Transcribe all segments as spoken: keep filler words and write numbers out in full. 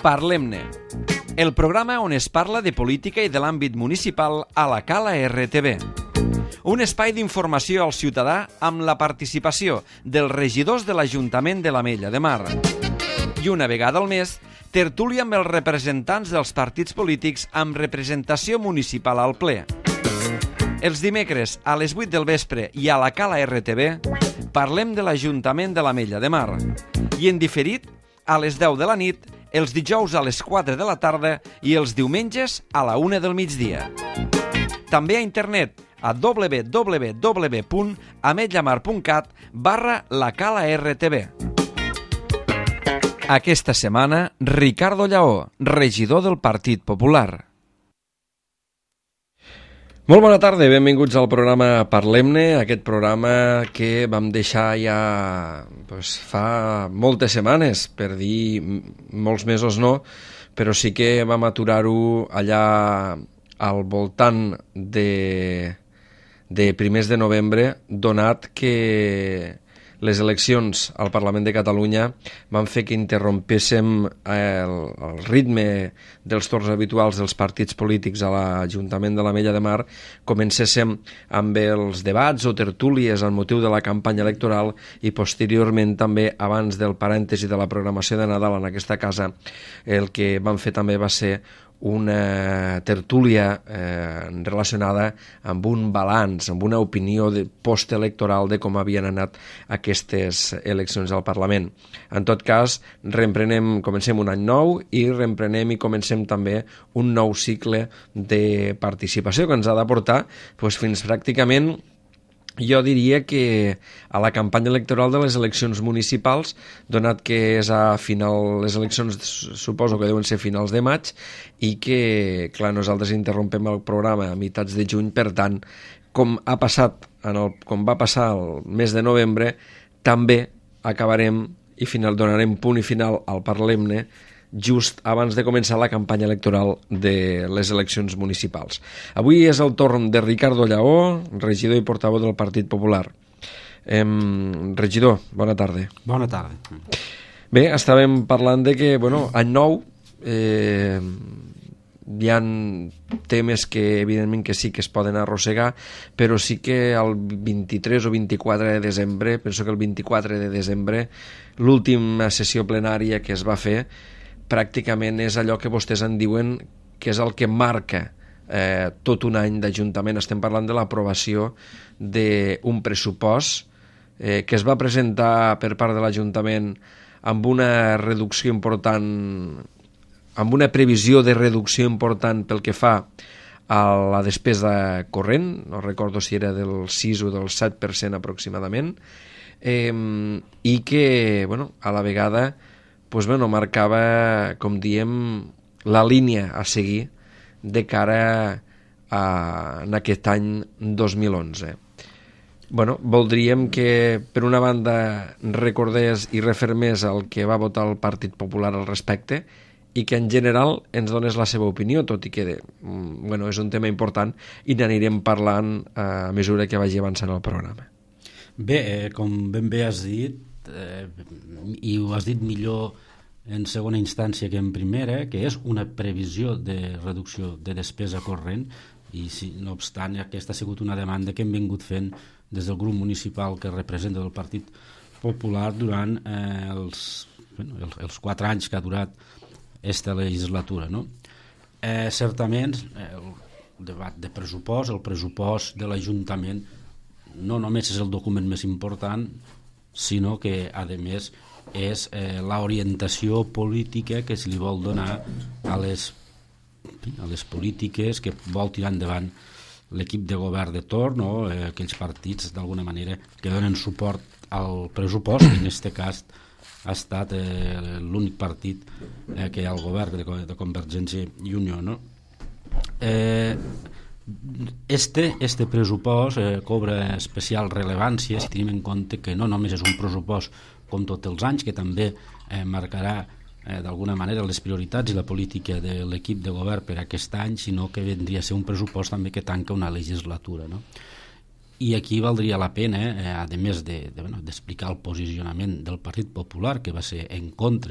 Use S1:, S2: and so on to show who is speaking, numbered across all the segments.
S1: Parlem-ne, el programa on es parla de política i de l'àmbit municipal a la Cala R T V. Un espai d'informació al ciutadà amb la participació dels regidors de l'Ajuntament de l'Ametlla de Mar. I una vegada al mes, tertúlia amb els representants dels partits polítics amb representació municipal al ple. Els dimecres a les vuit del vespre i a la Cala R T V parlem de l'Ajuntament de l'Ametlla de Mar. I en diferit, a les deu de la nit, els dijous a les quatre de la tarda i els diumenges a la una del migdia. També a internet a w w w punt ametlamar punt cat barra la Cala R T V. Aquesta setmana, Ricardo Lleó, regidor del Partit Popular. Molt bona tarda, benvinguts al programa Parlem-ne, aquest programa que vam deixar ja pues, fa moltes setmanes, per dir molts mesos no, però sí que vam aturar-ho allà al voltant de, de primers de novembre, donat que les eleccions al Parlament de Catalunya van fer que interrompéssim el, el ritme dels torns habituals dels partits polítics a l'Ajuntament de l'Ametlla de Mar, comencéssim amb els debats o tertúlies al motiu de la campanya electoral i posteriorment també, abans del parèntesi de la programació de Nadal en aquesta casa, el que vam fer també va ser una tertúlia eh, relacionada amb un balanç, amb una opinió de postelectoral de com havien anat aquestes eleccions al Parlament. En tot cas, reemprenem, comencem un any nou i reemprenem i comencem també un nou cicle de participació que ens ha de portar doncs, fins pràcticament, jo diria que a la campanya electoral de les eleccions municipals, donat que és a final, les eleccions suposo que deuen ser finals de maig i que, clar, nosaltres interrompem el programa a meitats de juny, per tant, com ha passat, en el, com va passar el mes de novembre, també acabarem i final, donarem punt i final al Parlem-ne just abans de començar la campanya electoral de les eleccions municipals. Avui és el torn de Ricardo Lleó, regidor i portaveu del Partit Popular. Eh, regidor, bona tarda.
S2: Bona tarda.
S1: Bé, estàvem parlant de que, bueno, any nou, eh, hi ha temes que evidentment que sí que es poden arrossegar, però sí que el vint-i-tres o vint-i-quatre de desembre, penso que el vint-i-quatre de desembre, l'última sessió plenària que es va fer, pràcticament és allò que vostès en diuen que és el que marca eh, tot un any d'Ajuntament. Estem parlant de l'aprovació d'un pressupost eh, que es va presentar per part de l'Ajuntament amb una reducció important, amb una previsió de reducció important pel que fa a la despesa corrent, no recordo si era del sis o del set per cent aproximadament, eh, i que, bueno, a la vegada pues, bueno, marcava, com diem, la línia a seguir de cara a, en aquest any dos mil onze. Bueno, voldríem que, per una banda, recordés i refermés el que va votar el Partit Popular al respecte i que, en general, ens donés la seva opinió, tot i que bueno, és un tema important i n'anirem parlant a mesura que vagi avançant el programa.
S2: Bé, eh, com ben bé has dit, eh, i ho has dit millor en segona instància que en primera, que és una previsió de reducció de despesa corrent i si, no obstant aquesta ha sigut una demanda que hem vingut fent des del grup municipal que representa el Partit Popular durant eh, els, bueno, els, els quatre anys que ha durat esta legislatura, no? Eh, certament el debat de pressupost, el pressupost de l'Ajuntament no només és el document més important, sinó que a més és eh, l'orientació política que se li vol donar a les, a les polítiques que vol tirar endavant l'equip de govern de torn o eh, aquells partits d'alguna manera que donen suport al pressupost, i en aquest cas ha estat eh, l'únic partit eh, que hi ha al govern de, de Convergència i Unió, no? Eh, Este, este pressupost eh, cobra especial rellevància si tenim en compte que no només és un pressupost com tots els anys, que també eh, marcarà eh, d'alguna manera les prioritats i la política de l'equip de govern per aquest any, sinó que vendria a ser un pressupost també que tanca una legislatura, no? I aquí valdria la pena, eh, a més de, de, bueno, d'explicar el posicionament del Partit Popular, que va ser en contra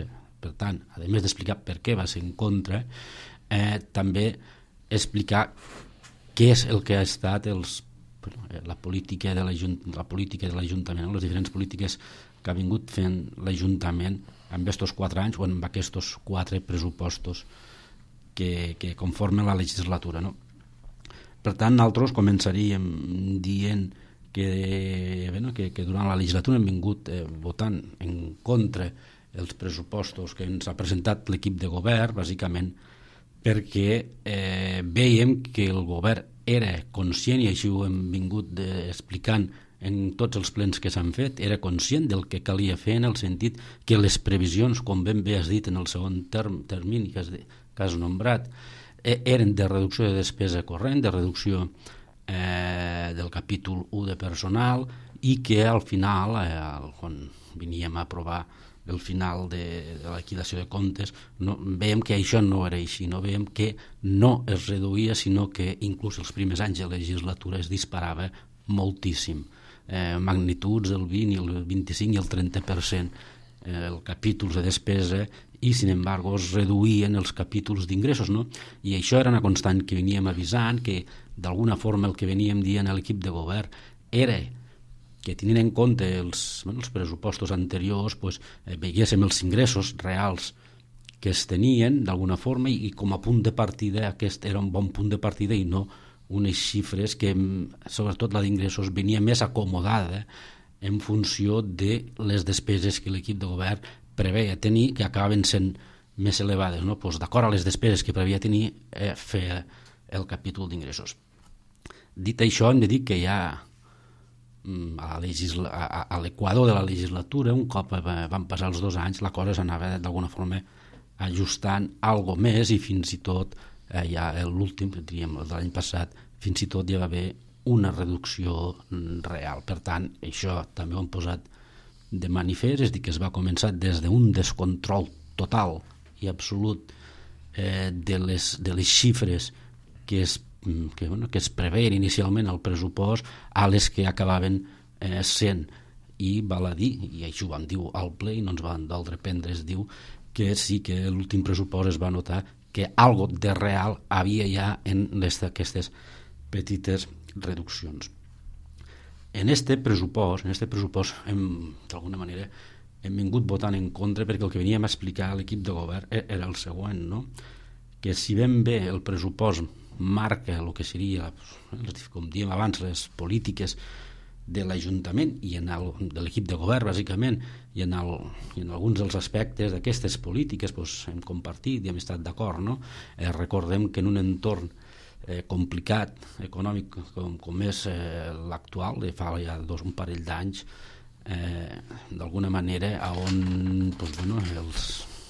S2: Per tant, a més d'explicar per què va ser en contra, eh, també explicar què és el que ha estat els, la política de l'Ajuntament, la política de l'Ajuntament, les diferents polítiques que ha vingut fent l'Ajuntament en aquests quatre anys o en aquests quatre pressupostos que, que conformen la legislatura, no? Per tant, nosaltres començaríem dient que, bueno, que, que durant la legislatura hem vingut eh, votant en contra els pressupostos que ens ha presentat l'equip de govern, bàsicament perquè eh, veiem que el govern era conscient, i així ho hem vingut de, explicant en tots els plens que s'han fet, era conscient del que calia fer, en el sentit que les previsions, com ben bé has dit en el segon term, termini que has, de, que has nombrat, eh, eren de reducció de despesa corrent, de reducció eh, del capítol u de personal, i que al final, eh, quan veníem a aprovar el final de, de la liquidació de comptes, no, veiem que això no era així, no veiem que no es reduïa, sinó que inclús els primers anys de legislatura es disparava moltíssim, eh, magnituds del vint, el vint-i-cinc i el trenta per cent eh, els capítols de despesa, i sin embargo es reduïen els capítols d'ingressos, no? I això era una constant que veníem avisant, que d'alguna forma el que veníem dient a l'equip de govern era que tenint en compte els, bueno, els pressupostos anteriors, pues, eh, veiéssim els ingressos reals que es tenien d'alguna forma, i, i com a punt de partida aquest era un bon punt de partida i no unes xifres que, sobretot la d'ingressos, venia més acomodada en funció de les despeses que l'equip de govern preveia tenir, que acabaven sent més elevades, no? Pues, d'acord a les despeses que preveia tenir, eh, fer el capítol d'ingressos. Dit això, hem de dir que hi ha a l'equador de la legislatura, un cop van passar els dos anys, la cosa s'anava d'alguna forma ajustant algo més, i fins i tot eh, ja l'últim, diríem, de l'any passat, fins i tot ja va haver una reducció real. Per tant, això també ho hem posat de manifest, és a dir, que es va començar des d'un descontrol total i absolut eh, de, les, de les xifres que es que, bueno, que es preveien inicialment al pressupost a les que acabaven eh, sent, i val a dir, i això ho vam dir al ple i no ens van d'altre prendre, es diu que sí que l'últim pressupost es va notar que algo de real havia ja en les, aquestes petites reduccions. En este pressupost, en este pressupost hem, d'alguna manera hem vingut votant en contra, perquè el que veníem a explicar a l'equip de govern era el següent, no? Que si ben bé el pressupost marca el que seria, com dèiem abans, les polítiques de l'Ajuntament i en el, de l'equip de govern, bàsicament, i en, el, i en alguns dels aspectes d'aquestes polítiques pues, hem compartit i hem estat d'acord, no? Eh, recordem que en un entorn eh, complicat, econòmic, com, com és eh, l'actual, de fa ja dos, un parell d'anys, eh, d'alguna manera, on pues, bueno, els,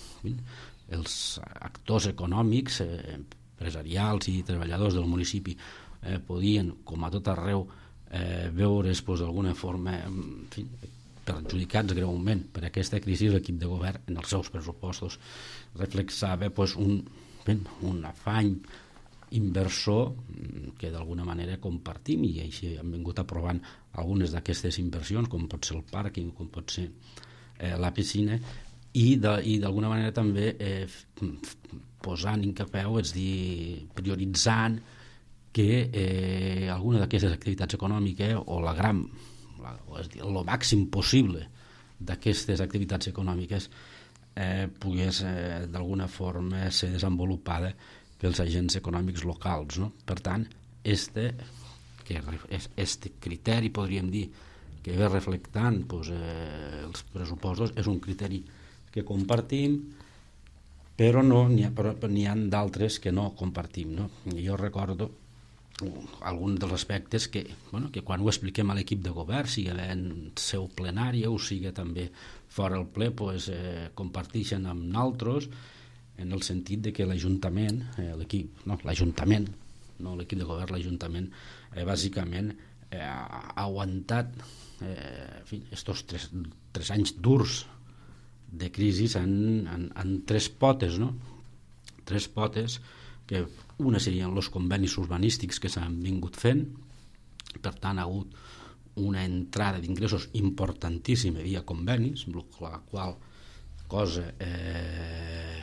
S2: els actors econòmics, eh, empresarials i treballadors del municipi eh, podien, com a tot arreu, eh, veure's pues, d'alguna forma en fi, perjudicats greument per aquesta crisi. L'equip de govern en els seus pressupostos reflexava pues, un, ben, un afany inversor que d'alguna manera compartim, i així hem vingut aprovant algunes d'aquestes inversions, com pot ser el pàrquing, com pot ser eh, la piscina, i d'alguna manera també eh, posant incapeu, és dir, prioritzant que eh, alguna d'aquestes activitats econòmiques, o la gran, la, o és dir, el màxim possible d'aquestes activitats econòmiques eh, pogués eh, d'alguna forma ser desenvolupada pels agents econòmics locals, no? Per tant, este, que este criteri, podríem dir, que ve reflectant pues, eh, els pressupostos, és un criteri que compartim, però no n'hi ha, però n'hi ha d'altres que no compartim, no? Jo recordo alguns dels aspectes que, bueno, que quan ho expliquem a l'equip de govern, sigui en seu plenària o sigui també fora el ple, pues, eh, comparteixen amb nosaltres, en el sentit de que l'Ajuntament, eh, l'equip, no, l'Ajuntament, no l'equip de govern, l'Ajuntament, eh, bàsicament eh, ha aguantat eh, en fi, estos tres, tres anys durs de crisi en, en, en tres potes, no? Tres potes, que una serien els convenis urbanístics que s'han vingut fent, per tant ha hagut una entrada d'ingressos importantíssima via convenis, amb la qual cosa. Eh,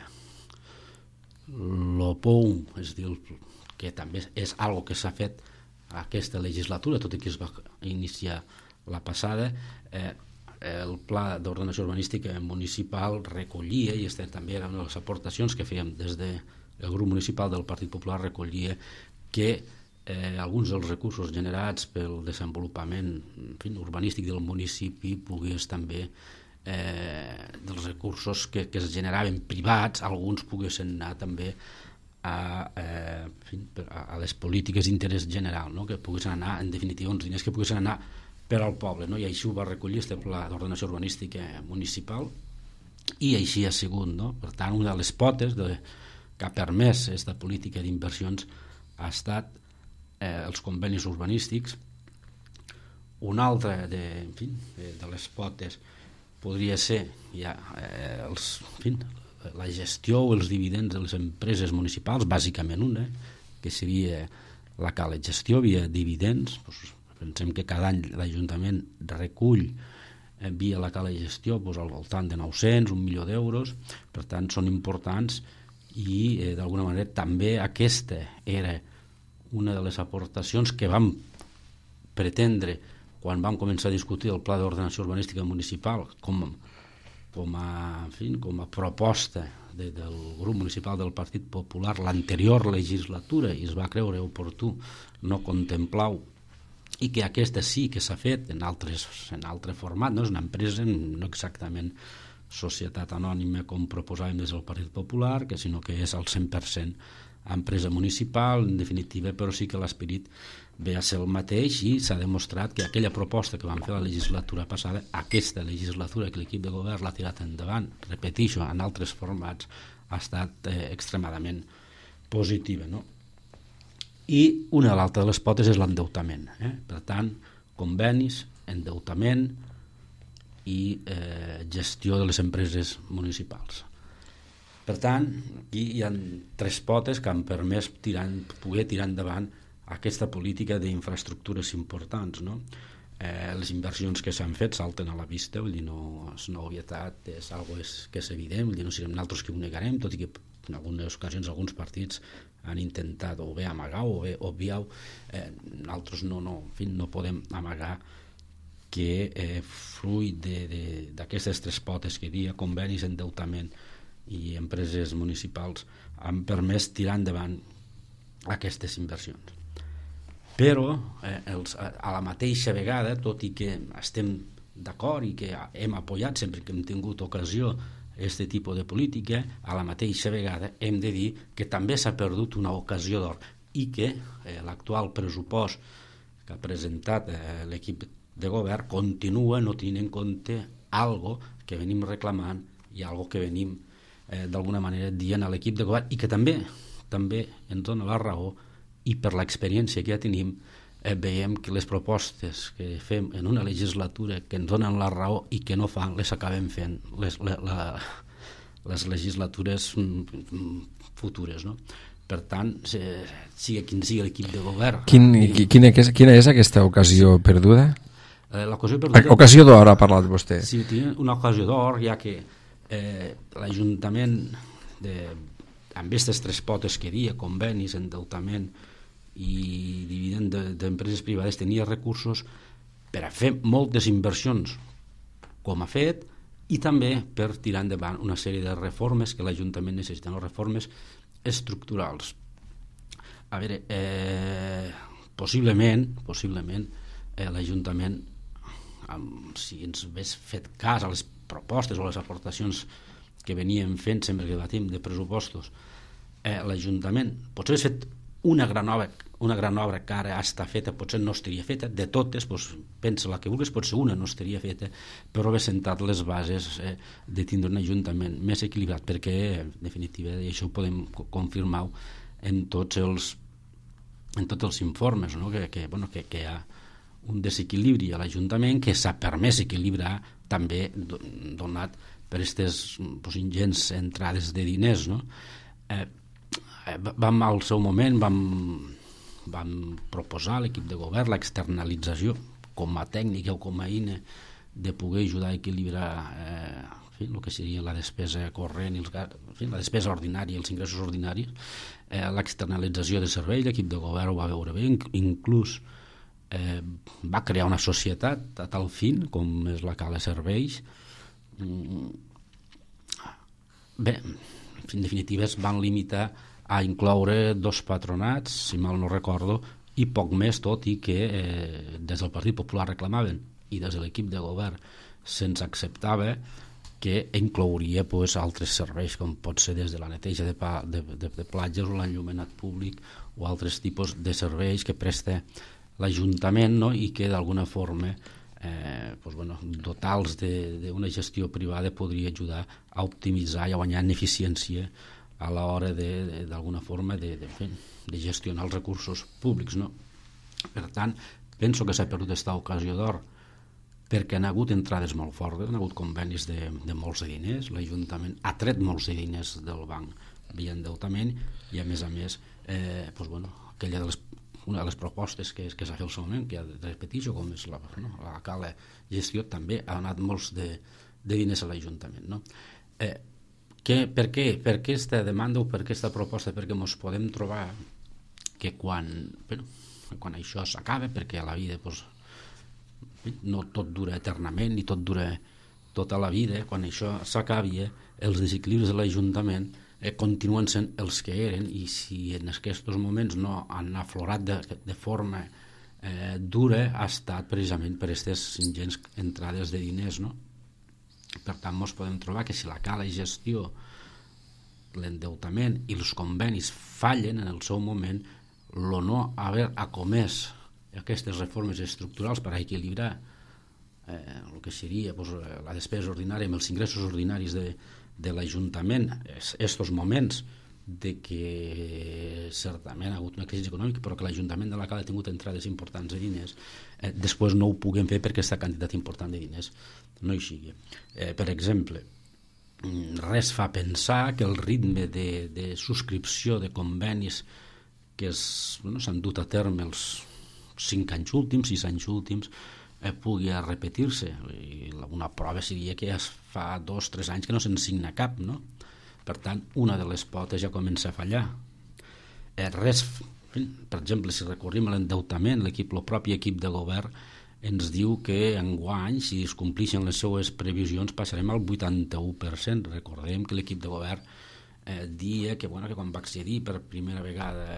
S2: lo P O U, és dir, que també és algo que s'ha fet aquesta legislatura, tot i que es va iniciar la passada. eh, el pla d'ordenació urbanística municipal recollia, i aquesta també era una de les aportacions que fèiem des del grup municipal del Partit Popular, recollia que eh, alguns dels recursos generats pel desenvolupament en fi, urbanístic del municipi pogués també eh, dels recursos que, que es generaven privats, alguns poguessin anar també a, eh, en fi, a, a les polítiques d'interès general, no? Que poguessin anar, en definitiva, uns diners que poguessin anar per al poble, no? I així ho va recollir este pla d'ordenació urbanística municipal, i així ha sigut, no? Per tant, una de les potes de, que ha permès aquesta política d'inversions ha estat eh, els convenis urbanístics. Una altra de, en fi, de les potes podria ser ja, eh, els, en fi, la gestió o els dividends de les empreses municipals, bàsicament una, que seria la Cala Gestió via dividends. Doncs, pensem que cada any l'Ajuntament recull eh, via la Cala Gestió doncs, al voltant de nou-cents, un milió d'euros, per tant són importants, i eh, d'alguna manera també aquesta era una de les aportacions que vam pretendre quan vam començar a discutir el Pla d'Ordenació Urbanística Municipal com, com, a, en fi, com a proposta de, del grup municipal del Partit Popular l'anterior legislatura, i es va creure oportú no contemplar-ho, i que aquesta sí que s'ha fet en altres, en altre format, no és una empresa no exactament societat anònima com proposàvem des del Partit Popular, que sinó que és al cent per cent empresa municipal, en definitiva, però sí que l'esperit ve a ser el mateix, i s'ha demostrat que aquella proposta que vam fer la legislatura passada, aquesta legislatura que l'equip de govern l'ha tirat endavant, repetixo, en altres formats, ha estat eh, extremadament positiva, no? I una de l'altra de les potes és l'endeutament, eh? Per tant, convenis, endeutament i eh, gestió de les empreses municipals. Per tant, aquí hi ha tres potes que han permès tirar, poder tirar endavant aquesta política d'infraestructures importants, no? Eh, les inversions que s'han fet salten a la vista, vull dir, no és una obvietat, és algo és, que és evident, vull dir, no serem nosaltres que ho negarem, tot i que en algunes ocasions alguns partits han intentat o bé amagar o bé obviar, eh, nosaltres no, no, en fi, no podem amagar que eh, fruit d'aquestes tres potes que dia, convenis, endeutament i empreses municipals, han permès tirar endavant aquestes inversions. Però eh, els, a la mateixa vegada, tot i que estem d'acord i que hem apoyat sempre que hem tingut ocasió aquest tipus de política, a la mateixa vegada hem de dir que també s'ha perdut una ocasió d'or, i que eh, l'actual pressupost que ha presentat eh, l'equip de govern continua no tenint en compte algo que venim reclamant i algo que venim eh, d'alguna manera dient a l'equip de govern, i que també també ens dona la raó, i per l'experiència que ja tenim eh, veiem que les propostes que fem en una legislatura que ens donen la raó i que no fan, les acabem fent les, la, la, les legislatures futures, no? Per tant, sigui quin sigui l'equip de govern...
S1: Quin, i, quina, quina és aquesta ocasió perduda?
S2: Eh, l'ocasió perduda...
S1: Ocasió d'or ha parlat vostè.
S2: Sí, tinc una ocasió d'or, ja que eh, l'Ajuntament de, amb aquestes tres potes que dia, convenis, endeutament i dividend d'empreses privades, tenia recursos per a fer moltes inversions com ha fet, i també per tirar endavant una sèrie de reformes que l'Ajuntament necessita, no? Reformes estructurals. A veure, eh, possiblement possiblement eh, l'Ajuntament, si ens hagués fet cas a les propostes o les aportacions que veníem fent sempre que debatim de pressupostos, eh, l'Ajuntament potser hagués fet una gran obra, una gran obra que ara està feta, potser no estaria feta, de totes, doncs, pensa la que vulguis, potser una no estaria feta, però haver sentat les bases eh, de tindre un ajuntament més equilibrat, perquè, en definitiva, i això ho podem confirmar en tots els, en tots els informes, no? que, que, bueno, que, que hi ha un desequilibri a l'Ajuntament que s'ha permès equilibrar també donat per aquestes doncs, ingents entrades de diners, no? Eh, vam al seu moment vam, vam proposar a l'equip de govern l'externalització com a tècnica o com a eina de poder ajudar a equilibrar eh, en fi, el que seria la despesa corrent, i els, en fi, la despesa ordinària i els ingressos ordinaris, eh, l'externalització de serveis, l'equip de govern ho va veure bé, inclús eh, va crear una societat a tal fin, com és la Cala Serveis. Bé, en definitiva es van limitar a incloure dos patronats, si mal no recordo, i poc més, tot i que eh, des del Partit Popular reclamaven i des de l'equip de govern se'ns acceptava que inclouria pues, altres serveis, com pot ser des de la neteja de, pa, de, de, de platges o l'enllumenat públic o altres tipus de serveis que presta l'Ajuntament, no? I que d'alguna forma eh, pues, bueno, dotar-los d'una gestió privada podria ajudar a optimitzar i a guanyar en eficiència a l'hora d'alguna forma de, de, de gestionar els recursos públics, no? Per tant, penso que s'ha perdut aquesta ocasió d'or perquè han hagut entrades molt fortes, han hagut convenis de, de molts de diners, l'Ajuntament ha tret molts de diners del banc via endeutament i a més a més eh, pues, bueno, aquella de les, una de les propostes que, que s'ha fet al seu moment, que ja repeteixo, com és la, no, la Cala Gestió, també ha donat molts de, de diners a l'Ajuntament, no? Eh, Que, per què? Per aquesta demanda o per aquesta proposta? Perquè ens podem trobar que quan, bueno, quan això s'acaba, perquè a la vida pues, no tot dura eternament ni tot dura tota la vida, quan això s'acabi, els desequilibris de l'Ajuntament eh, continuen sent els que eren, i si en aquests moments no han aflorat de, de forma eh, dura, ha estat precisament per aquestes ingents entrades de diners, no? Per tant, ens podem trobar que si la Cala Gestió, l'endeutament i els convenis fallen en el seu moment, el no haver acomès aquestes reformes estructurals per a equilibrar eh, el que seria pues, la despesa ordinària amb els ingressos ordinaris de, de l'Ajuntament, estos moments de que certament ha hagut una crisi econòmica però que l'Ajuntament de la Cala ha tingut entrades importants de diners, eh, després no ho puguem fer perquè aquesta quantitat important de diners no hi sigui. Eh, per exemple, res fa pensar que el ritme de, de subscripció de convenis que bueno, s'han dut a terme els cinc anys últims, sis anys últims, eh, pugui repetir-se. I una prova seria que ja fa dos o tres anys que no se'n signa cap, no? Per tant, una de les potes ja comença a fallar. Eh, res, per exemple, si recorrim a l'endeutament, l'equip, el propi equip de govern ens diu que enguany, si es complixen les seues previsions, passarem al vuitanta-u per cent. Recordem que l'equip de govern eh, dia que, bueno, que quan va accedir per primera vegada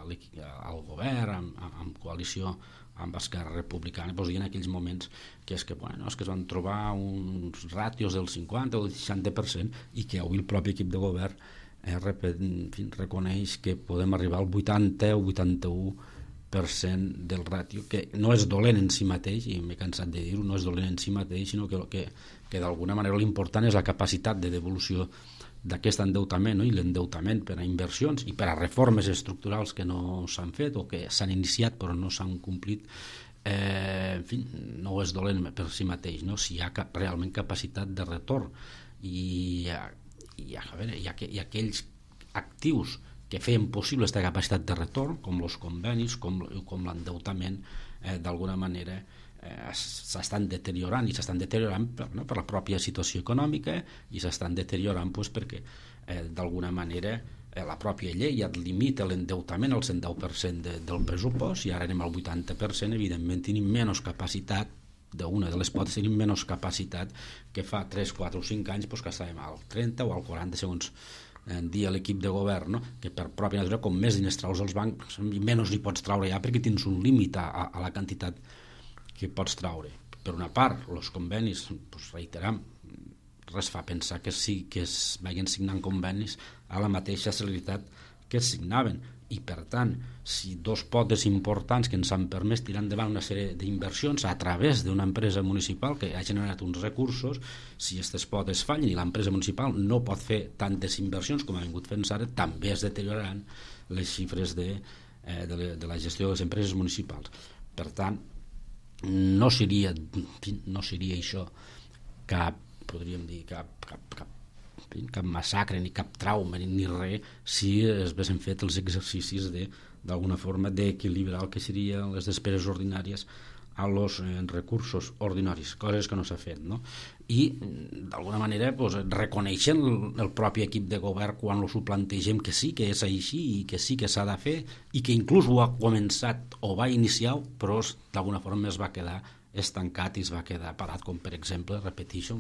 S2: al govern amb, amb coalició amb Esquerra Republicana, doncs hi ha aquells moments que és que, bueno, és que es van trobar uns ràtios del cinquanta o del seixanta per cent i que avui el propi equip de govern eh, repet, en fi, reconeix que podem arribar al vuitanta o vuitanta-u per cent del ràtio, que no és dolent en si mateix, i m'he cansat de dir-ho, no és dolent en si mateix, sinó que, que, que d'alguna manera l'important és la capacitat de devolució d'aquest endeutament, no? I l'endeutament per a inversions i per a reformes estructurals que no s'han fet o que s'han iniciat però no s'han complit, eh, en fi, no és dolent per si mateix, no? Si hi ha cap, realment capacitat de retorn i, i, a veure, hi, ha, hi ha aquells actius que feien possible aquesta capacitat de retorn, com els convenis, com, com l'endeutament, eh, d'alguna manera eh, s'estan deteriorant i s'estan deteriorant per, no, per la pròpia situació econòmica i s'estan deteriorant pues, perquè eh, d'alguna manera eh, la pròpia llei et limita l'endeutament al cent deu per cent de, del pressupost i ara anem al vuitanta per cent, evidentment tenim menys capacitat d'una de les potes tenim menys capacitat que fa tres, quatre o cinc anys pues, que estàvem al trenta o al quaranta segons en dia l'equip de govern, no? Que per pròpia natura, com més diners traus als bancs, menys hi pots traure ja perquè tens un límit a, a la quantitat que pots traure. Per una part, els convenis, doncs, reiteram, res fa pensar que sí que es vagin signant convenis a la mateixa celeritat que es signaven, i per tant, si dos potes importants que ens han permès tirar endavant una sèrie d'inversions a través d'una empresa municipal que ha generat uns recursos, si aquestes potes fallen i l'empresa municipal no pot fer tantes inversions com ha vingut fent ara, també es deterioraran les xifres de, eh, de, la, de la gestió de les empreses municipals. Per tant, no seria, no seria això cap, podríem dir, cap, cap, cap cap massacre, ni cap trauma, ni, ni res, si es haguessin fet els exercicis de, d'alguna forma, d'equilibrar el que serien les despeses ordinàries a los eh, recursos ordinaris, coses que no s'ha fet, no? I d'alguna manera pues, reconeixen el, el propi equip de govern quan ho plantegem que sí que és així i que sí que s'ha de fer i que inclús ho ha començat o va iniciar, però d'alguna forma es va quedar estancat i es va quedar parat, com per exemple, repeteixo,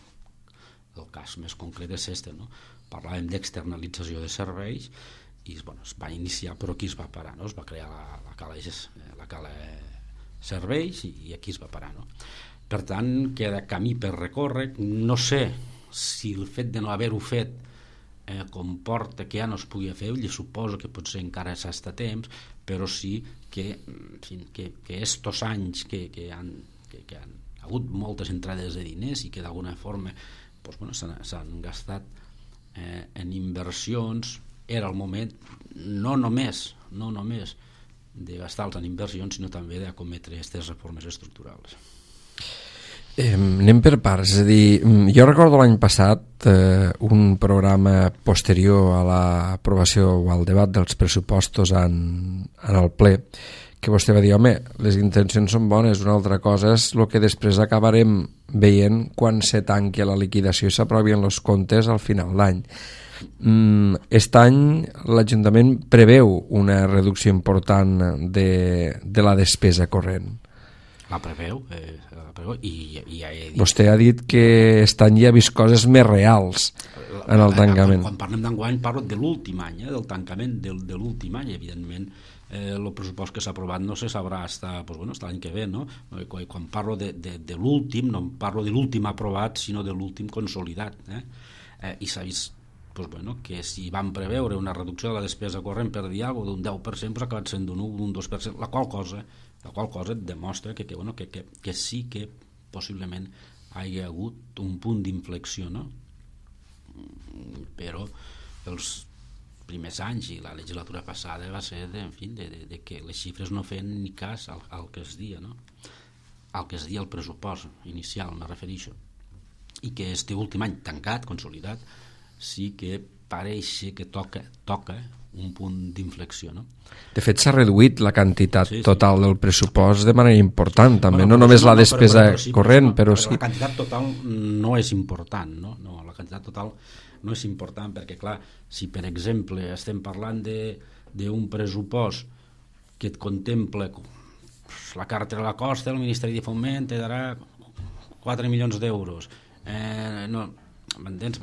S2: el cas més concret és este, no? Parlàvem d'externalització de serveis i bueno, es va iniciar, però aquí es va parar, no? Es va crear la, la cala, la cala serveis i, i aquí es va parar, no? Per tant, queda camí per recórrer. No sé si el fet de no haver-ho fet eh, comporta que ja no es pugui fer, jo suposo que potser encara s'està a temps, però sí que, en fi, que, que estos anys que, que, han, que, que han hagut moltes entrades de diners i que d'alguna forma doncs, bueno, s'han gastat eh, en inversions, era el moment no només, no només de gastar-los en inversions, sinó també d'acometre aquestes reformes estructurals.
S1: Eh, anem per parts, és a dir, jo recordo l'any passat eh, un programa posterior a l'aprovació o al debat dels pressupostos en, en el ple, que vostè va dir, home, les intencions són bones, una altra cosa és el que després acabarem veient quan se tanqui la liquidació i s'aprovin els comptes al final d'any. Mm, aquest any l'Ajuntament preveu una reducció important de, de la despesa corrent.
S2: La preveu, eh, la preveu i, i ja he dit...
S1: Vostè ha dit que aquest any hi ha vist coses més reals en el tancament.
S2: Quan parlem d'enguany parlo de l'últim any, eh, del tancament del, de l'últim any, evidentment. Eh, el pressupost que s'ha aprovat no se sabrà hasta, pues bueno, hasta l'any que ve, no? Quan, quan parlo de, de, de l'últim, no parlo de l'últim aprovat, sinó de l'últim consolidat. Eh? Eh, I s'ha vist pues bueno, que si van preveure una reducció de la despesa corrent per dir alguna cosa d'un deu per cent, pues ha acabat sent d'un un, d'un dos per cent, la qual cosa, la qual cosa et demostra que, que, bueno, que, que, que sí que possiblement hi ha hagut un punt d'inflexió, no? Però els primers anys i la legislatura passada va ser de, en fi, de, de, de que les xifres no feien ni cas al, al que es dia, no? Al que es dia el pressupost inicial, me refereixo, i que este últim any tancat, consolidat, sí que pareix que toca, toca un punt d'inflexió, no?
S1: De fet, s'ha reduït la quantitat
S2: sí, sí.
S1: total del pressupost de manera important, també,
S2: bueno,
S1: no només
S2: no,
S1: la despesa
S2: però, però, sí,
S1: corrent,
S2: però,
S1: però sí.
S2: La quantitat total no és important, no? No, la quantitat total no és important perquè, clar, si per exemple estem parlant d'un pressupost que et contempla la cartera de la costa, el Ministeri de Foment te darà quatre milions d'euros. Eh, no, m'entens?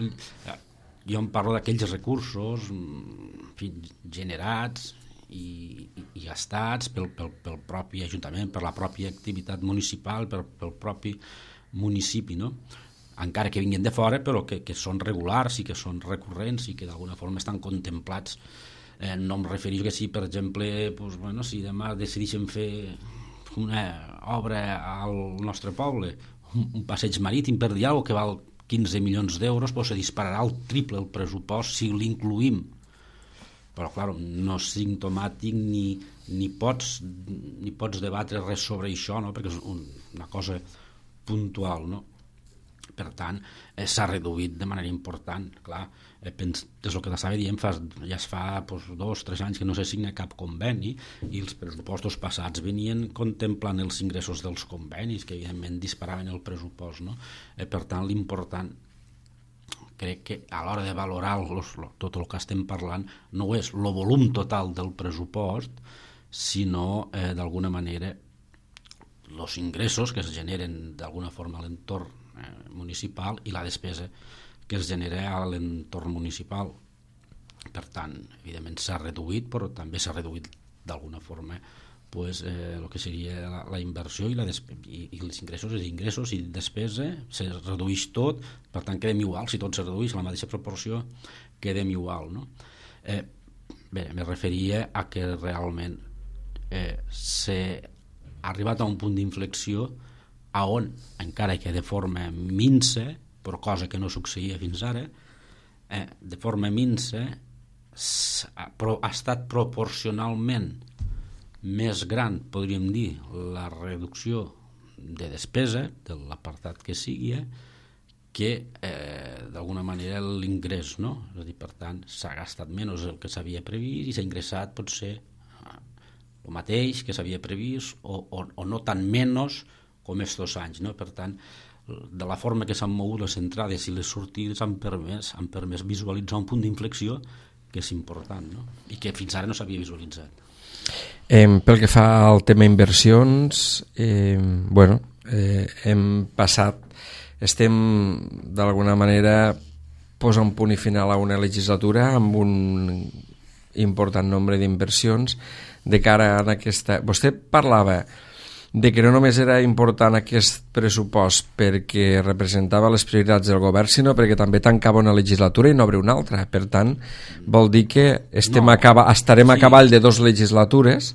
S2: Jo em parlo d'aquells recursos en fi, generats i, i, i gastats pel, pel, pel propi Ajuntament, per la pròpia activitat municipal, pel, pel propi municipi, no? Encara que vinguin de fora, però que, que són regulars i que són recurrents i que d'alguna forma estan contemplats. Eh, no em refereixo que si, per exemple, pues, bueno, si demà decideixen fer una obra al nostre poble, un, un passeig marítim, per dir alguna cosa que val quinze milions d'euros, doncs se dispararà el triple el pressupost si l'incluïm. Però, clar, no és simptomàtic ni, ni, pots, ni pots debatre res sobre això, no? Perquè és un, una cosa puntual, no? Per tant, eh, s'ha reduït de manera important. Clar, eh, pens, des del que t'estava dient, fa, ja es fa pues, dos, tres anys que no se signa cap conveni i els pressupostos passats venien contemplant els ingressos dels convenis, que evidentment disparaven el pressupost, no? Eh, per tant, l'important, crec que a l'hora de valorar los, tot el que estem parlant no és el volum total del pressupost, sinó, eh, d'alguna manera, els ingressos que es generen d'alguna forma a l'entorn eh, municipal i la despesa que es genera a l'entorn municipal. Per tant, evidentment s'ha reduït, però també s'ha reduït d'alguna forma pues, eh, el que seria la, la inversió i, la i, i els ingressos, els ingressos i despesa se redueix tot, per tant quedem igual, si tot se redueix a la mateixa proporció quedem igual, no? Eh, bé, me referia a que realment eh, s'ha arribat a un punt d'inflexió a on, encara que de forma minsa, però cosa que no succeïa fins ara, eh, de forma minsa però ha estat proporcionalment més gran, podríem dir, la reducció de despesa de l'apartat que sigui, que eh, d'alguna manera l'ingrés, no? És a dir, per tant, s'ha gastat menys el que s'havia previst i s'ha ingressat potser el mateix que s'havia previst o, o, o no tant menys com estos anys, no? Per tant, de la forma que s'han mogut les entrades i les sortides han permès, han permès visualitzar un punt d'inflexió que és important, no? I que fins ara no s'havia visualitzat.
S1: Eh, pel que fa al tema inversions, eh, bueno, eh, hem passat, estem d'alguna manera posant un punt i final a una legislatura amb un important nombre d'inversions de cara a aquesta... Vostè parlava de que no només era important aquest pressupost perquè representava les prioritats del govern, sinó perquè també tancava una legislatura i n'obre una altra. Per tant, vol dir que estem no, acaba, estarem sí. a cavall de dues legislatures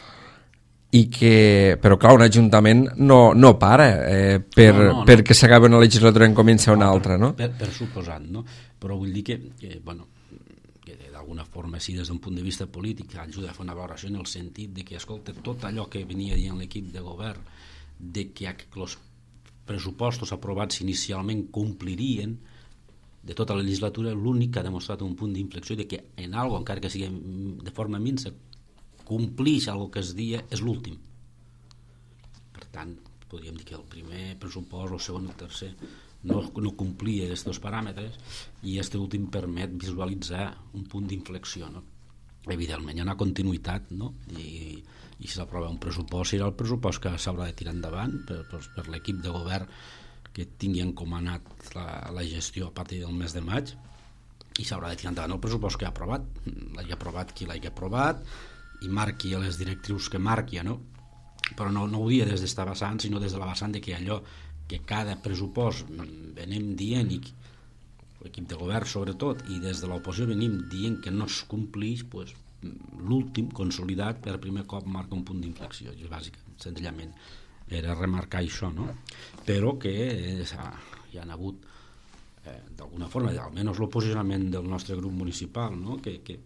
S1: i que... Però clar, un ajuntament no, no para eh, per, no, no, no. perquè s'acaba una legislatura i en comença una no, altra, no?
S2: Per, per suposat, no? Però vull dir que, que bueno, d'alguna forma, sí, des d'un punt de vista polític, ajuda a fer una valoració en el sentit de que, escolta, tot allò que venia dient l'equip de govern, de que els pressupostos aprovats inicialment complirien de tota la legislatura, l'únic que ha demostrat un punt d'inflexió de que en algo, encara que sigui de forma minsa, complix algo que es dia, és l'últim. Per tant, podríem dir que el primer pressupost, el segon, el tercer... No, no complia aquests paràmetres i aquest últim permet visualitzar un punt d'inflexió, no? Evidentment hi ha una continuïtat, no? I, i si s'aprova un pressupost serà el pressupost que s'haurà de tirar endavant per, per, per l'equip de govern que tingui encomanat la, la gestió a partir del mes de maig i s'haurà de tirar endavant el pressupost que ha aprovat, l'hagi aprovat qui l'hagi aprovat i marqui les directrius que marqui, no? Però no, no ho dia des d'esta vessant, sinó des de la vessant de que allò que cada pressupost venim dient i l'equip de govern sobretot i des de l'oposició venim dient que no es complix, pues, l'últim consolidat per primer cop marca un punt d'inflexió i bàsic, senzillament era remarcar això, no? Però que eh, hi ha hagut eh, d'alguna forma, almenys el posicionament del nostre grup municipal, no? que, que,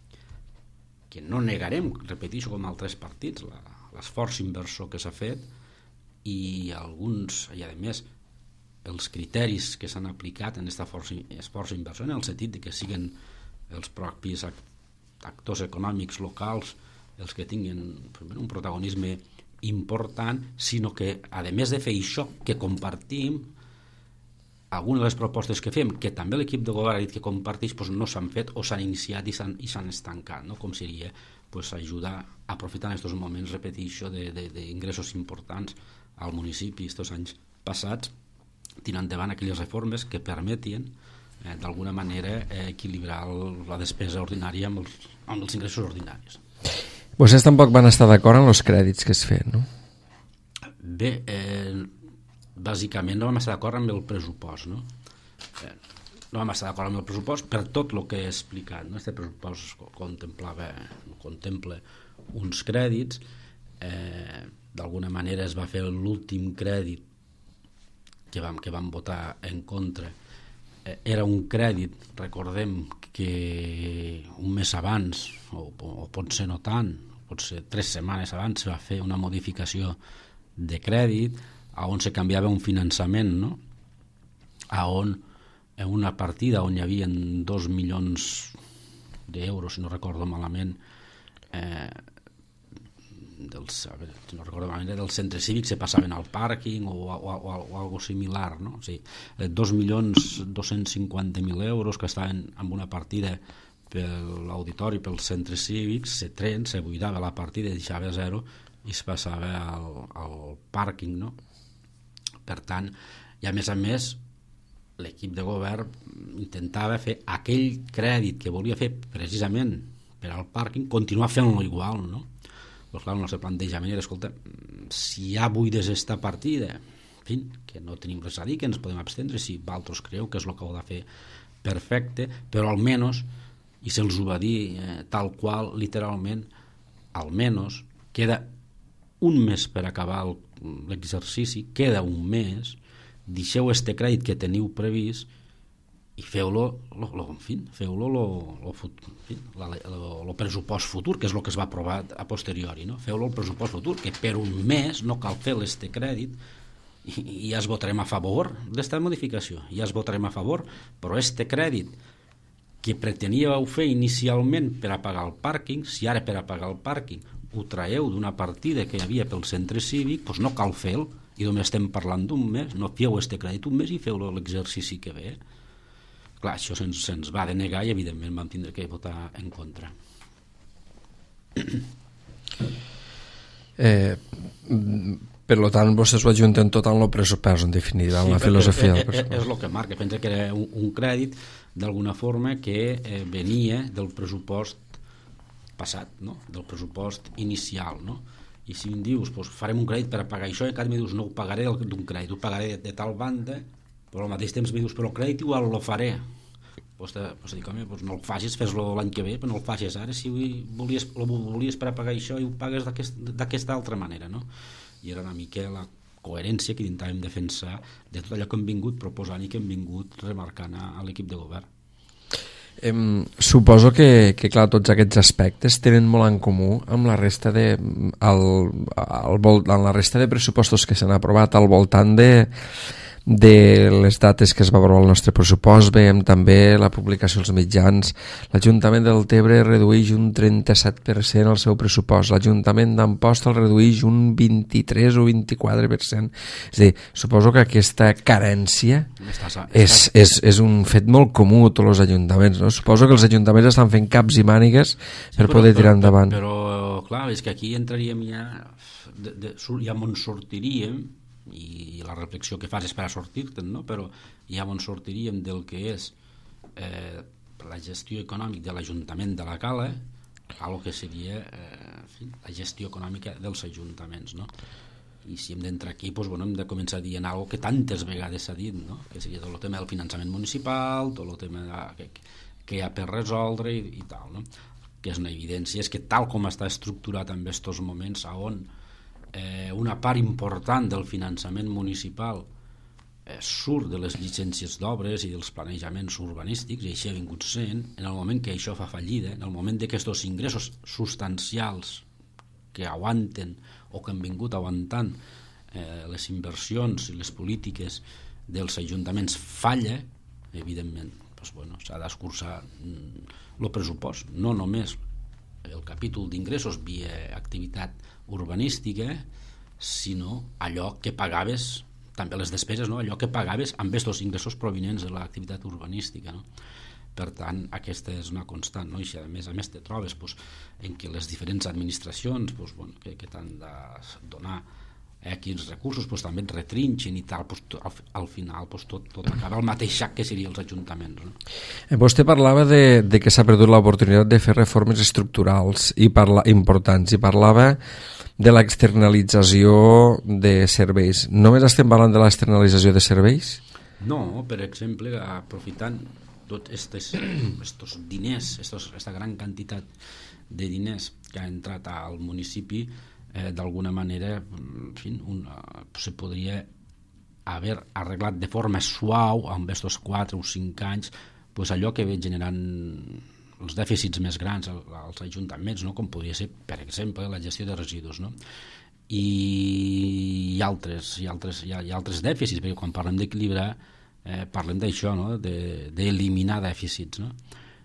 S2: que no negarem, repeteixo com altres partits, la, l'esforç inversor que s'ha fet i alguns, i a més els criteris que s'han aplicat en aquest esforç inversor en el sentit de que siguin els propis actors econòmics locals els que tinguin un protagonisme important, sinó que a més de fer això que compartim, algunes de les propostes que fem, que també l'equip de govern ha dit que comparteix, doncs no s'han fet o s'han iniciat i s'han, i s'han estancat, no? Com seria pues, ajudar a aprofitar en aquests moments, repeteixo, d'ingressos importants al municipi aquests anys passats, tirant endavant aquelles reformes que permetien eh, d'alguna manera eh, equilibrar el, la despesa ordinària amb els, amb els ingressos ordinaris.
S1: Vostès tampoc van estar d'acord amb els crèdits que es feien, no?
S2: Bé, eh, bàsicament no vam estar d'acord amb el pressupost, no? Eh, no vam estar d'acord amb el pressupost per tot el que he explicat, no? Este pressupost contemplava, contempla uns crèdits, eh, d'alguna manera es va fer l'últim crèdit que vam, que vam votar en contra, eh, era un crèdit, recordem que un mes abans o, o pot ser no tant, pot ser tres setmanes abans se va fer una modificació de crèdit a on se canviava un finançament, no? A on en una partida on hi havia dos milions d'euros, si no recordo malament, eh, dels, a veure, si no recordo malament, dels centres cívics se passaven al pàrquing o, o, o, o algo similar, no? O sigui, dos milions dos-cents cinquanta mil euros que estaven en una partida per l'auditori, pels centres cívics, se tren, se buidava la partida, deixava a zero i es passava al, al pàrquing, no? Per tant, i a més a més l'equip de govern intentava fer aquell crèdit que volia fer precisament per al pàrquing, continuar fent-lo igual, no? Pues clar, el nostre plantejament era, escolta, si hi ha buides esta partida, en fi, que no tenim res a dir, que ens podem abstendre, si vosaltres creu que és el que heu de fer perfecte, però almenys, i se'ls ho va dir eh, tal qual, literalment, almenys, queda un mes per acabar l'exercici, queda un mes, deixeu este crèdit que teniu previst i feu-lo, lo, lo, en fi, feu-lo lo, lo, lo, lo, lo pressupost futur, que és el que es va aprovar a posteriori, no? Feu-lo el pressupost futur, que per un mes no cal fer este crèdit i, i ja es votarem a favor d'esta modificació, ja es votarem a favor, però este crèdit que preteníeu fer inicialment per a pagar el pàrquing, si ara per a pagar el pàrquing ho traeu d'una partida que hi havia pel centre cívic, doncs no cal fer-lo, i només estem parlant d'un mes, no fieu este crèdit un mes i feu l'exercici que ve. Clar, això se'ns, se'ns va denegar i evidentment vam tindre que votar en contra.
S1: Eh, per tant, vostès ho ajunten tot en el pressupost, en definitiva, en sí, la filosofia del pressupost.
S2: És el que marca. Pensa que era un, un crèdit d'alguna forma que eh, venia del pressupost passat, no? Del pressupost inicial, no? I si em dius, doncs, farem un crèdit per a pagar això, i cada mi dius, no ho pagaré d'un crèdit, ho pagaré de, de tal banda, però al mateix temps mi dius, però el crèdit igual lo faré. Doncs, te, doncs dic, home, doncs no el facis, fes-lo l'any que ve, però no el facis ara, si volies, lo volies per a pagar això i ho pagues d'aquesta aquest, altra manera, no? I era una mica la coherència que intentàvem defensar de tot allò que hem vingut proposant i que hem vingut remarcant a, a l'equip de govern.
S1: Eh, suposo que, que clar, tots aquests aspectes tenen molt en comú amb la resta de el, el, amb la resta de pressupostos que s'han aprovat al voltant de de les dates que es va aprovar el nostre pressupost. Veiem també la publicació als mitjans. L'Ajuntament del Tebre redueix un trenta-set per cent el seu pressupost, l'Ajuntament d'Amposta el redueix un vint-i-tres o vint-i-quatre per cent. És a dir, suposo que aquesta carència és, és, és un fet molt comú a tots els ajuntaments, no? Suposo que els ajuntaments estan fent caps i mànigues per sí, però, poder tirar endavant.
S2: Però, però clar, és que aquí entraríem ja de, de, ja on sortiríem, i la reflexió que fas és per a sortir-te'n, no? Però ja on sortiríem del que és eh, la gestió econòmica de l'Ajuntament de la Cala a lo que seria eh, en fi, la gestió econòmica dels ajuntaments, no? I si hem d'entrar aquí, doncs, bueno, hem de començar dient alguna que tantes vegades s'ha dit, no? Que seria tot el tema del finançament municipal, tot el tema de, que, que hi ha per resoldre i, i tal, no? Que és una evidència, és que tal com està estructurat en aquests moments, on Eh, una part important del finançament municipal eh, surt de les llicències d'obres i dels planejaments urbanístics, i així ha vingut sent, en el moment que això fa fallida, en el moment que aquests ingressos substancials que aguanten o que han vingut aguantant eh, les inversions i les polítiques dels ajuntaments falla, evidentment doncs, bueno, s'ha d'escurçar el pressupost, no només el capítol d'ingressos via activitat urbanística, sinó allò que pagaves, també les despeses, no? Allò que pagaves amb aquests ingressos provinents de l'activitat urbanística, no? Per tant, aquesta és una constant, no? I si a més a més te trobes pues, en què les diferents administracions pues, bueno, que, que t'han de donar eh, quins recursos pues, també et retrinxen i tal, pues, al, al final pues, tot, tot acaba el mateix sac que serien els ajuntaments, no?
S1: Vostè parlava de, de que s'ha perdut l'oportunitat de fer reformes estructurals i parla, importants, i parlava de l'externalització de serveis. Només estem parlant de l'externalització de serveis?
S2: No, per exemple, aprofitant tots estos diners, aquesta gran quantitat de diners que ha entrat al municipi, eh, d'alguna manera en fi, una, se podria haver arreglat de forma suau amb estos quatre o cinc anys pues, allò que ve generant els dèficits més grans als ajuntaments, no? Com podria ser, per exemple, la gestió de residus, no? I hi ha altres, hi ha altres, hi ha, hi ha altres dèficits, perquè quan parlem d'equilibrar eh, parlem d'això, no? D'eliminar de, dèficits, no?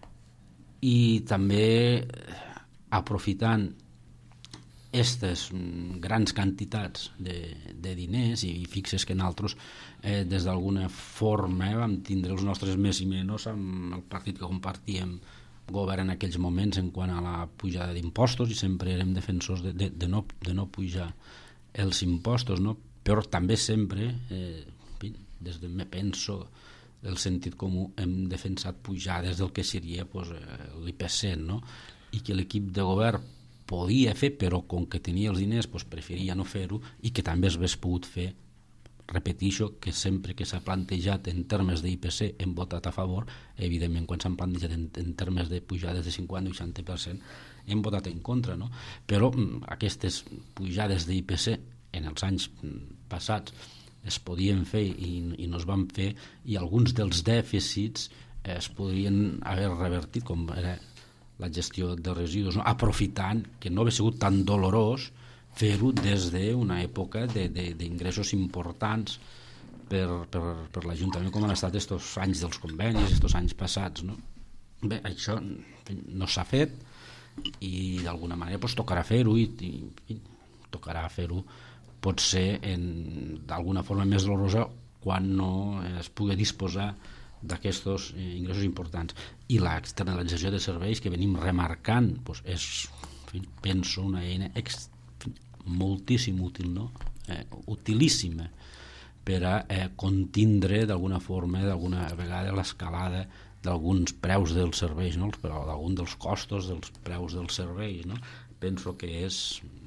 S2: I també aprofitant aquestes grans quantitats de, de diners, i fixes que nosaltres eh, des d'alguna forma eh, vam tindre els nostres més i menys amb el partit que compartíem govern en aquells moments en quant a la pujada d'impostos, i sempre érem defensors de, de, de, no, de no pujar els impostos, no? Però també sempre eh, des de me penso el sentit comú hem defensat pujar des del que seria pues, l'I P C, no? I que l'equip de govern podia fer, però com que tenia els diners pues, preferia no fer-ho, i que també es hagués pogut fer. Repeteixo que sempre que s'ha plantejat en termes d'I P C hem votat a favor, evidentment quan s'han plantejat en, en termes de pujades de cinquanta o seixanta per cent hem votat en contra, no? Però aquestes pujades d'I P C en els anys passats es podien fer i, i no es van fer, i alguns dels dèficits es podrien haver revertit, com era la gestió de residus, no? Aprofitant que no hauria sigut tan dolorós fer-ho des d'una època d'ingressos importants per, per, per l'Ajuntament, com han estat aquests anys dels convenis, aquests anys passats, no? Bé, això no s'ha fet, i d'alguna manera pues, tocarà fer-ho i, i, i tocarà fer-ho potser d'alguna forma més dolorosa quan no es pugui disposar d'aquests ingressos importants. I l'externalització de serveis que venim remarcant pues, és, en fi, penso, una eina ex, moltíssim útil, no? eh, utilíssima per a eh, contindre d'alguna forma, d'alguna vegada, l'escalada d'alguns preus dels serveis, no? Però d'algun dels costos dels preus dels serveis, no? Penso que és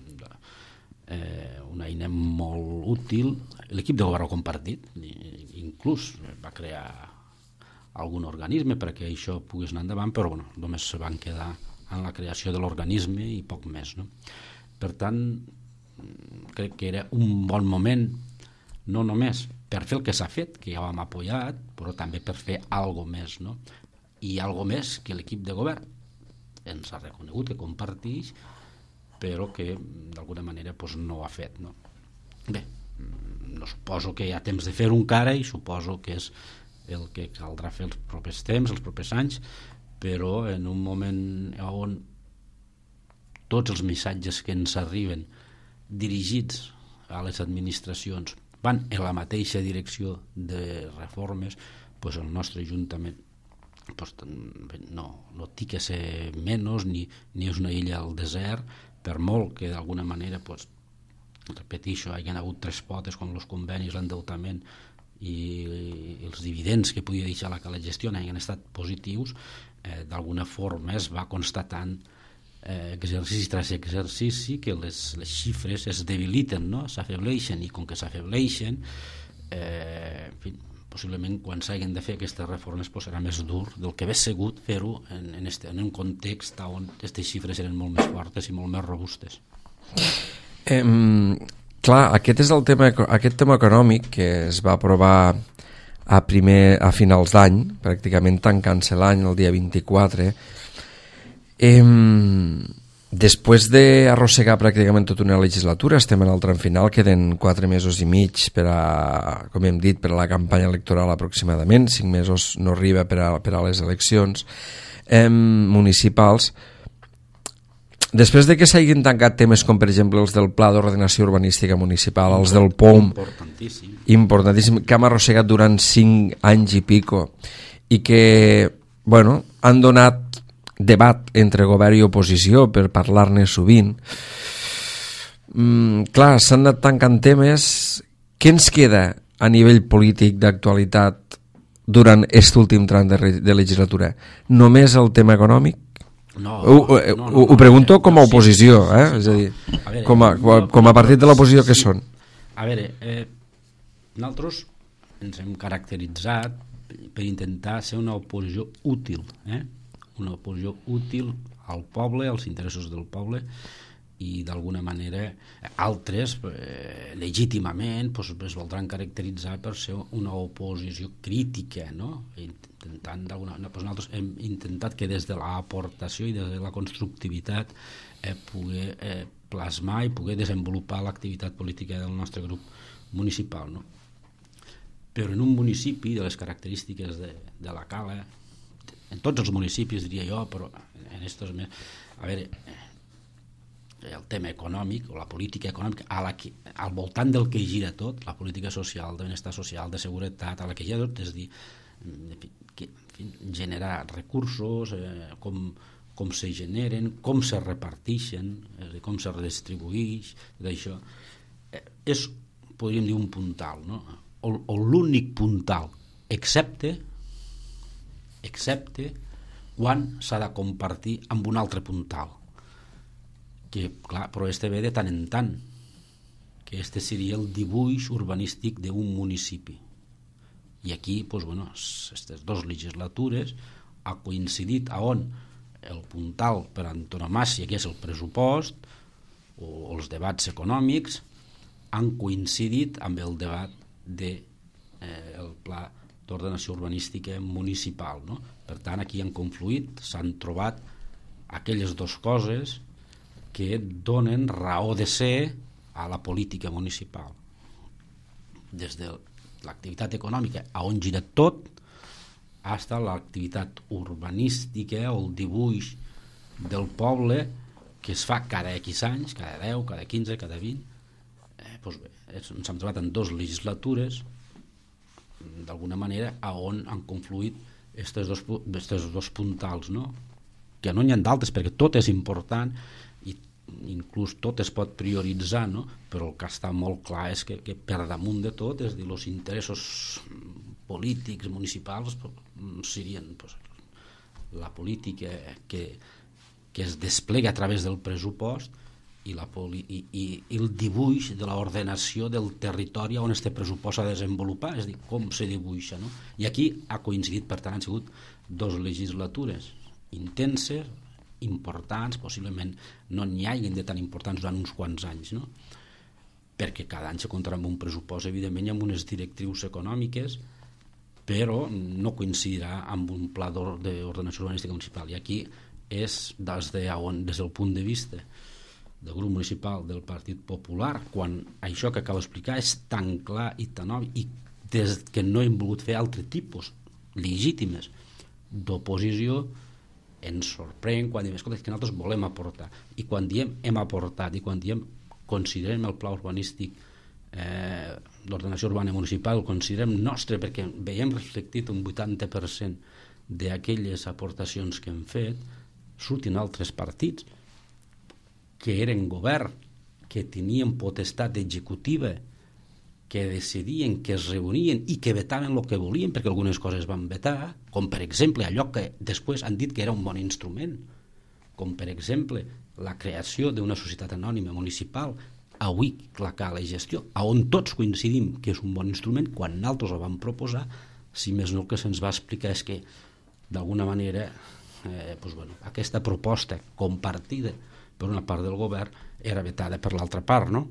S2: eh, una eina molt útil. L'equip de govern ho ha compartit, inclús va crear algun organisme perquè això pogués anar endavant, però bueno, només se van quedar en la creació de l'organisme i poc més, no? Per tant, crec que era un bon moment, no només per fer el que s'ha fet, que ja ho hem apoyat, però també per fer algo més, no? I algo més que l'equip de govern ens ha reconegut, que comparteix, però que d'alguna manera pues, no ho ha fet, no? Bé, no suposo que hi ha temps de fer-ho encara i suposo que és el que caldrà fer els propers temps, els propers anys, però en un moment on tots els missatges que ens arriben dirigits a les administracions van en la mateixa direcció de reformes, doncs el nostre Ajuntament doncs, no, no té que ser menys ni, ni és una illa al desert, per molt que d'alguna manera doncs, repeteixo, hi ha hagut tres potes com els convenis, l'endeutament i, i els dividends que podia deixar la que la gestiona han estat positius, eh, d'alguna forma es va constatant eh, exercici tras exercici que les, les xifres es debiliten, no? S'afebleixen, i com que s'afebleixen eh, en fi, possiblement quan s'hagin de fer aquestes reformes pues, serà més dur del que hagués sigut fer-ho en, en, este, en un context on aquestes xifres eren molt més fortes i molt més robustes.
S1: Eh, clar, aquest és el tema, aquest tema econòmic que es va aprovar a, primer, a finals d'any, pràcticament tancant-se l'any el dia vint-i-quatre. Eh, després d'arrossegar pràcticament tota una legislatura, estem en el tram final, queden quatre mesos i mig per a, com hem dit, per a la campanya electoral aproximadament, cinc mesos no arriba per a, per a les eleccions eh, municipals. Després de que s'hagin tancat temes com per exemple els del Pla d'Ordenació Urbanística Municipal, els del P O M,
S2: importantíssim,
S1: importantíssim que hem arrossegat durant cinc anys i pico, i que bueno, han donat debat entre govern i oposició per parlar-ne sovint, mm, clar, s'han anat tancant temes. Què ens queda a nivell polític d'actualitat durant aquest últim tram de, de legislatura? Només el tema econòmic?
S2: No,
S1: ho, ho,
S2: no, no,
S1: ho pregunto
S2: no,
S1: com a oposició,
S2: sí, sí,
S1: eh?
S2: sí,
S1: És a dir,
S2: a veure,
S1: com, a, com, com a partit de l'oposició que
S2: sí.
S1: són.
S2: A veure, eh, nosaltres ens hem caracteritzat per intentar ser una oposició útil, eh? Una oposició útil al poble, als interessos del poble, i d'alguna manera altres eh, legítimament pues, es voldran caracteritzar per ser una oposició crítica, no? Intentant d'alguna manera, pues nosaltres hem intentat que des de l'aportació i des de la constructivitat eh, poder eh, plasmar i poder desenvolupar l'activitat política del nostre grup municipal, no? Però en un municipi de les característiques de, de la Cala, en tots els municipis diria jo, però en estos més, a veure, el tema econòmic o la política econòmica a la que, al voltant del que gira tot, la política social, de benestar social, de seguretat, a la que gira tot, és dir, que, en fi, generar recursos, eh, com, com se generen, com se reparteixen, és dir, com se redistribueix, tot això, eh, és, podríem dir, un puntal, no? O, o l'únic puntal, excepte excepte quan s'ha de compartir amb un altre puntal, que clar, però este ve de tant en tant, que este seria el dibuix urbanístic d'un municipi, i aquí doncs, bueno, aquestes dues legislatures ha coincidit a on el puntal per antonomàsia, que és el pressupost o els debats econòmics, han coincidit amb el debat del de, eh, pla d'ordenació urbanística municipal, no? Per tant, aquí han confluït, s'han trobat aquelles dues coses que donen raó de ser a la política municipal. Des de l'activitat econòmica, a on gira tot, fins a l'activitat urbanística o el dibuix del poble que es fa cada X anys, cada deu, cada quinze, cada vint. Eh, doncs bé, ens hem trobat en dues legislatures d'alguna manera a on han confluït aquests dos, estos dos puntals, no? Que no n'hi ha d'altres, perquè tot és important i inclús tot es pot prioritzar, no? Però el que està molt clar és que, que per damunt de tot, és a dir, els interessos polítics municipals serien pues, la política que, que es desplega a través del pressupost i, la poli, i, i, i el dibuix de l'ordenació del territori on este pressupost s'ha de desenvolupar, és a dir, com se dibuixa, no? I aquí ha coincidit, per tant, han sigut dos legislatures intenses, importants, possiblement no n'hi hagin de tan importants durant uns quants anys, no? Perquè cada any se comptarà amb un pressupost, evidentment, i amb unes directrius econòmiques, però no coincidirà amb un pla d'ordenació urbanística municipal. I aquí és des, de on, des del punt de vista del grup municipal del Partit Popular, quan això que acabo d'explicar és tan clar i tan obvi, i des que no hem volgut fer altre tipus legítimes d'oposició, ens sorprèn quan diem, escolta, que nosaltres volem aportar, i quan diem hem aportat, i quan diem considerem el pla urbanístic eh, d'ordenació urbana municipal, el considerem nostre perquè veiem reflectit un vuitanta per cent d'aquelles aportacions que hem fet, surtin altres partits que eren govern, que tenien potestat executiva, que decidien, que es reunien i que vetaven el que volien, perquè algunes coses van vetar, com per exemple allò que després han dit que era un bon instrument, com per exemple la creació d'una societat anònima municipal, avui la cala i gestió, on tots coincidim que és un bon instrument, quan nosaltres ho vam proposar, si més no el que se'ns va explicar és que d'alguna manera eh, doncs, bueno, aquesta proposta compartida per una part del govern era vetada per l'altra part, no?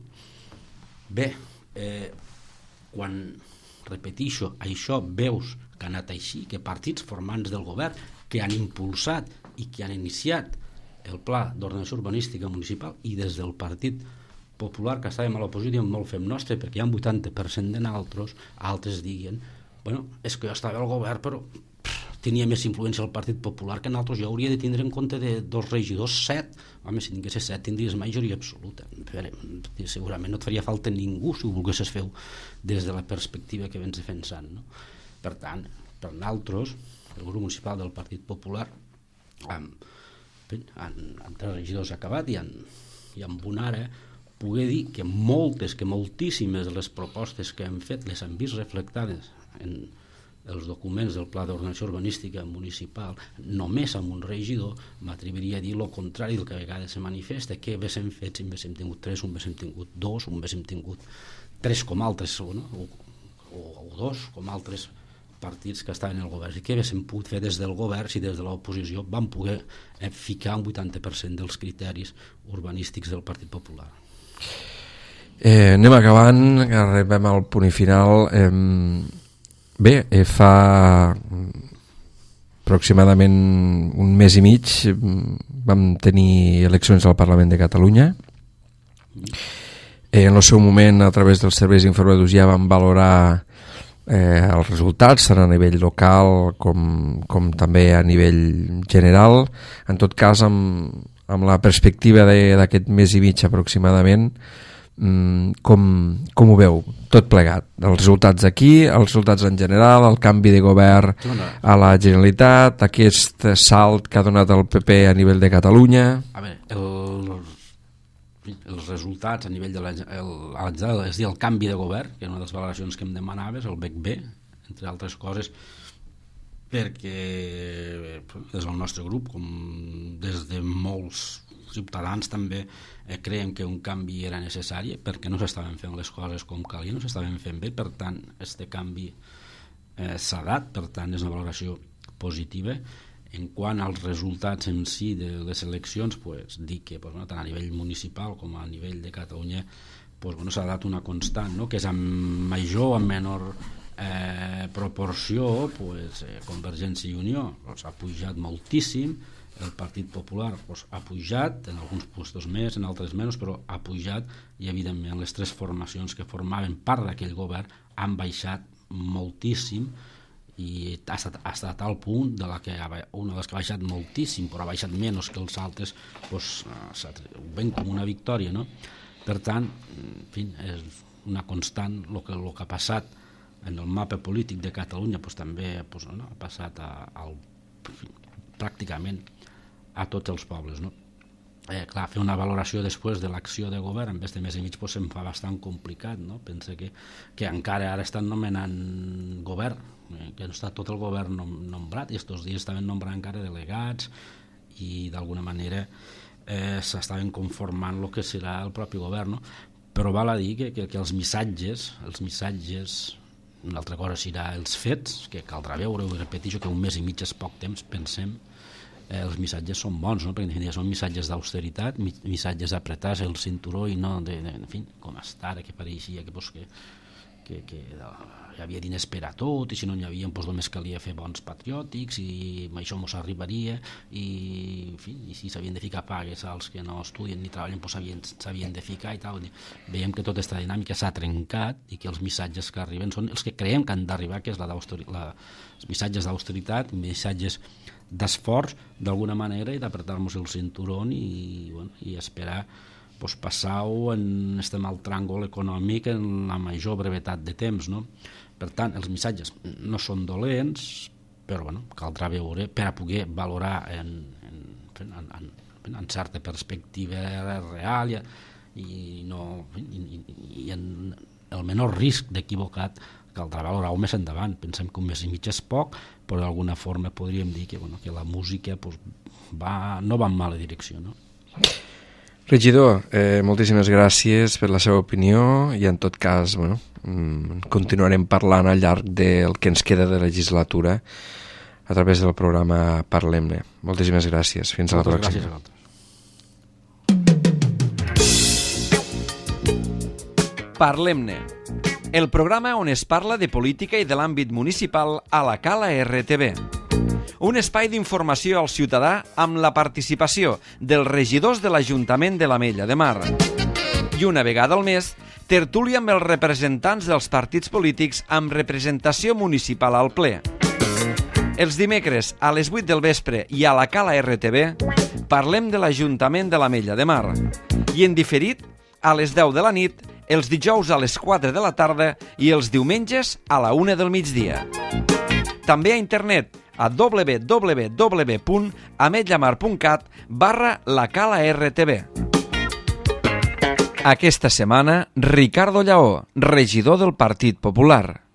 S2: Bé, eh, quan repetixo això, veus que ha anat així, que partits formants del govern que han impulsat i que han iniciat el pla d'ordenació urbanística municipal, i des del Partit Popular, que estàvem a l'oposició, diem, no el fem nostre perquè hi ha un vuitanta per cent de naltros, altres diguen, bueno, és que jo estava al govern però pff, tenia més influència el Partit Popular que nosaltres, jo hauria de tindre en compte de dos regidors, set, home, si tinguessis set tindries majoria absoluta. Però, segurament no et faria falta ningú si ho volguessis fer des de la perspectiva que vens defensant, no? Per tant, per nosaltres, el grup municipal del Partit Popular, amb, amb, amb tres regidors acabat i amb, i amb un ara, poder dir que moltes, que moltíssimes de les propostes que hem fet les hem vist reflectades en els documents del Pla d'Ordenació Urbanística Municipal, només amb un regidor, m'atreviria a dir el contrari del que a vegades se manifesta, que haguéssim fet, si haguéssim tingut tres, un haguéssim tingut dos, un haguéssim tingut tres com altres, no? o, o, o dos com altres partits que estaven en el govern. I què haguéssim pogut fer des del govern si des de l'oposició vam poder eh, ficar un vuitanta per cent dels criteris urbanístics del Partit Popular.
S1: Eh, anem acabant, arribem al punt i final. Eh, bé, eh, fa aproximadament un mes i mig vam tenir eleccions al Parlament de Catalunya. Eh, en el seu moment, a través dels serveis informatius, ja vam valorar eh, els resultats, tant a nivell local com, com també a nivell general. En tot cas, amb amb la perspectiva d'aquest mes i mig aproximadament, com, com ho veu tot plegat? Els resultats aquí, els resultats en general, el canvi de govern a la Generalitat, aquest salt que ha donat el P P a nivell de Catalunya.
S2: A veure, el, els resultats a nivell de la, el, és a dir, el canvi de govern, que és una de les valoracions que em demanaves, el B E C B, entre altres coses, perquè des del nostre grup, com des de molts ciutadans també eh, creiem que un canvi era necessari perquè no s'estaven fent les coses com calia, no s'estaven fent bé, per tant aquest canvi eh, s'ha dat, per tant és una valoració positiva. En quant als resultats en si de les eleccions, pues, dic que pues, bueno, tant a nivell municipal com a nivell de Catalunya pues, bueno, s'ha dat una constant, no? Que és amb major o amb menor Eh, proporció, pues, eh, Convergència i Unió pues, ha pujat moltíssim, el Partit Popular pues, ha pujat en alguns puestos més, en altres menys, però ha pujat, i evidentment les tres formacions que formaven part d'aquell govern han baixat moltíssim, i ha estat, ha estat al punt de la que una de les que ha baixat moltíssim, però ha baixat menys que els altres, doncs, ho ven com una victòria, no? Per tant, en fi, és una constant el que, el que ha passat en el mapa polític de Catalunya, doncs, també doncs, no? Ha passat a, a, pràcticament a tots els pobles, no? Eh, clar, fer una valoració després de l'acció de govern en este mes i mig pues, se'm fa bastant complicat, no? Pensa que, que encara ara estan nomenant govern, eh, que no està tot el govern nom nombrat, i estos dies estaven nombrant encara delegats i d'alguna manera eh, s'estaven conformant el que serà el propi govern, no? Però val a dir que, que, que els missatges, els missatges, una altra cosa serà els fets, que caldrà veure, ho repeteixo, que un mes i mig és poc temps, pensem, Eh, els missatges són bons, no? Perquè en definitiva són missatges d'austeritat, missatges d'apretar-se el cinturó i no, de, de, en fi, com està ara, que pareixia que, pues, que, que, que hi havia diners per a tot, i si no n'hi havia, pues, només calia fer bons patriòtics i amb això mos arribaria, i, en fi, i si s'havien de ficar pagues als que no estudien ni treballen, pues, s'havien de ficar i tal. Veiem que tota aquesta dinàmica s'ha trencat i que els missatges que arriben són els que creiem que han d'arribar, que és la la, els missatges d'austeritat, missatges d'esforç d'alguna manera i d'apretar-nos el cinturón i, bueno, i esperar pues, passar-ho en este mal tràngol econòmic en la major brevetat de temps, no? Per tant, els missatges no són dolents, però bueno, caldrà veure per a poder valorar en, en, en, en, en certa perspectiva real i, i, no, i, i en el menor risc d'equivocat caldrà valorar-ho més endavant. Pensem que un mes i mig és poc, però d'alguna forma podríem dir que, bueno, que la música pues, va, no va en mala direcció, no?
S1: Regidor, eh, moltíssimes gràcies per la seva opinió i en tot cas bueno, continuarem parlant al llarg del que ens queda de legislatura a través del programa Parlem-ne. Moltíssimes gràcies. Fins a la pròxima.
S2: Gràcies a vosaltres.
S1: Parlem-ne, el programa on es parla de política i de l'àmbit municipal a la Cala R T V. Un espai d'informació al ciutadà amb la participació dels regidors de l'Ajuntament de l'Ametlla de Mar. I una vegada al mes, tertúlia amb els representants dels partits polítics amb representació municipal al ple. Els dimecres a les vuit del vespre i a la Cala R T V parlem de l'Ajuntament de l'Ametlla de Mar. I en diferit, a les deu de la nit, els dijous a les quatre de la tarda i els diumenges a la una del migdia. També a internet a w w w punt ametlamar punt cat barra la Cala R T V. Aquesta setmana, Ricardo Lleó, regidor del Partit Popular.